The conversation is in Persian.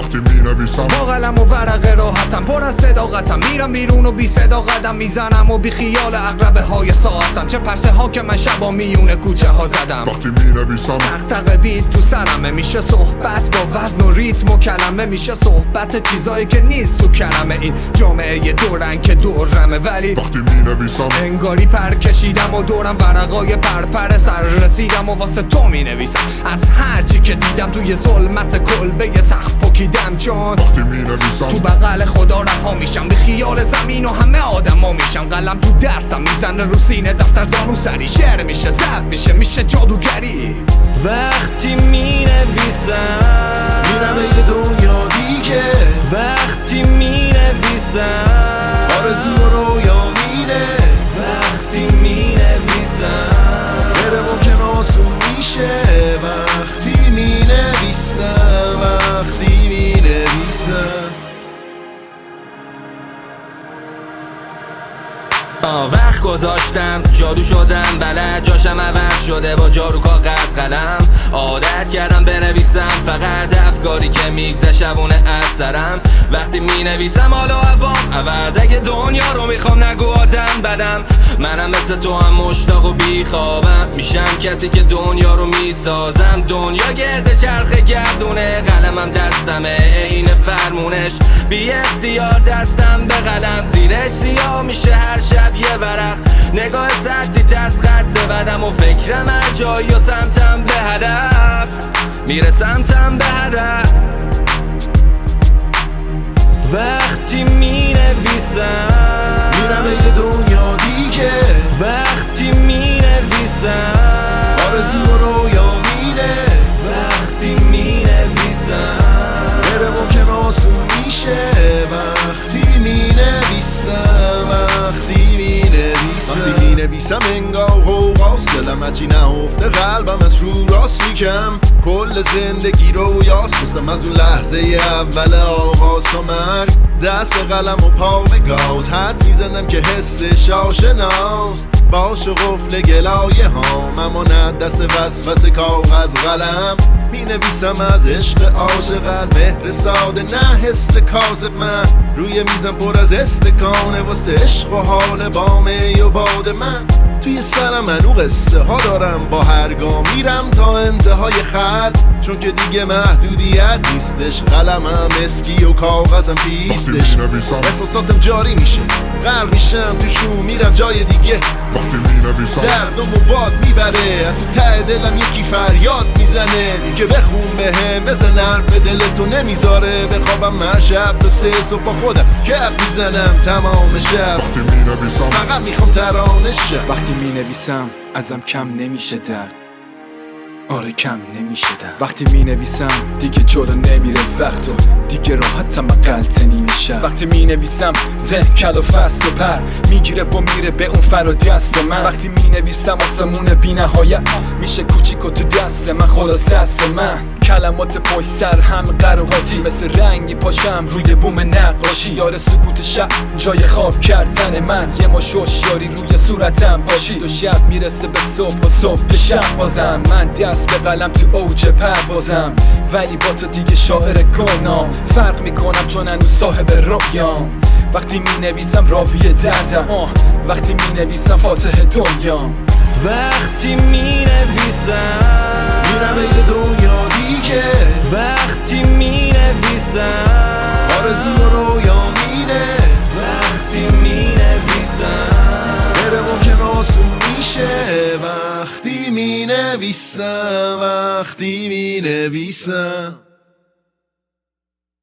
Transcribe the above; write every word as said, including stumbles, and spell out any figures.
وقتی می نویسم با قلم و ورقه راحتم، پر از صداقتم، میرم بیرون و بی صدا قدم میزنم و بی خیال عقربه های ساعتم. چه پرسه ها که من شبا میونه کوچه ها زدم. وقتی می نویسم تق بیت تو سرمه، میشه صحبت با وزن و ریتم و کلمه، میشه صحبت چیزایی که نیست تو کلمه. این جامعه دورن که دورمه، ولی وقتی می نویسم انگاری پر کشیدم و دورم ورقای پرپر سر رسیدم و واسه تو می نویسم از هرچی که دیدم توی ظلمت کلبه سخت پکیدم. چون وقتی می نویسم تو بغل خدا رها میشم، به خیال زمین و همه آدما میشم. قلم تو دستم میزنه رو سینه، دفتر زانو سری، شعر میشه زب میشه میشه جادوگری. وقتی می نویسم میرم یه دنیا دیگه، وقتی می نویسم آرزو و رویا مینه، وقتی می نویسم غیر ممکن آسون میشه. وقتی می نویسم وقتی می نویسم وقت گذاشتم جادو شدم بلد، جاشم عوض شده با جارو کاغذ قلم. عادت کردم بنویسم فقط افکاری که میگذه شبونه از سرم. وقتی می نویسم حالا هوام عوض، اگه دنیا رو میخوام نگو آدم بدم. منم مثل تو هم مشتاق و بیخوابم، میشم کسی که دنیا رو میسازم. دنیا گرد چرخ گردونه، قلمم دستمه عین فرمونش. بی اختیار دستم به قلم، زیرش سیاه میشه هر شب یه ورق. نگاه سرتی دست خط بدم و فکرم هر جایی و سمتم به هدف میره، سمتم به هدف. وقتی می نویسم میرم یه دنیا دیگه، وقتی می نویسم آرزو و رویا مینه، وقتی می نویسم غیر ممکن آسون میشه. وقتی می نویسم وقتی می نویسم وقتی می نویسم انگار قوقاست، دلم هرچی نهفته قلبم از رو راست میگم. کل زندگی رو یاست، مثلم از اون لحظه اول آغاز تا مرگ. دست به قلم و پا به گاز، حد میزنم که حسش آشناست. باش و قفل گلایه هام، اما نه دست وسوسه کاغذ قلم. می نویسم از عشق عاشق، از مهر ساده نه حس کاذب. من روی میزم پر از استکانه واسه عشق و حال بامه و باد. من توی سرم منو قصه ها دارم، با هر گام میرم تا انتهای خط. چون که دیگه محدودیت نیستش، قلمم اسکی و کاغذم پیستش. احساساتم جاری میشه، غرق میشم توشون، میرم جای دیگه. وقتی می نویسم دردم و باد میبره، تو ته دلم یکی فریاد میزنه که بخون بهم، بزن حرف دل تو نمیذاره بخوابم. من شب تا سه صبح با خودم کپ میزنم تمام شب. وقتی می نویسم فقط میخوام ترانه شم. وقتی می نویسم ازم کم نمیشه درد، آره کم نمیشه درد. وقتی می نویسم دیگه جلو نمیره وقت و دیگه راحتم غلطه نمیشه. وقتی می نویسم ذهن کل و فست و پر میگیره و میره به اون فرادی است و من. وقتی می نویسم آسمون بی نهایت میشه کوچیک و تو دست من خلاصه است و من. کلمات پشت سر هم قراقاتی، مثل رنگی پاشم روی بوم نقاشی. یار سکوت شب جای خواب کردن من، یه مشوش یاری روی صورتم پاشید و شب میرسه به صبح و صبح به شب بازم. من دست به قلم تو اوج پروازم، ولی با تو دیگه شاعر کنم. فرق میکنم چون هنوز صاحب رویام. وقتی می نویسم راوی دردم، وقتی می نویسم فاتح دنیام. وقتی می نویسم میرم یه دنیا دیگه، وقتی می نویسم آرزو و رویا مینه، وقتی می نویسم غیر ممکن آسون میشه. وقتی می نویسم وقتی می نویسم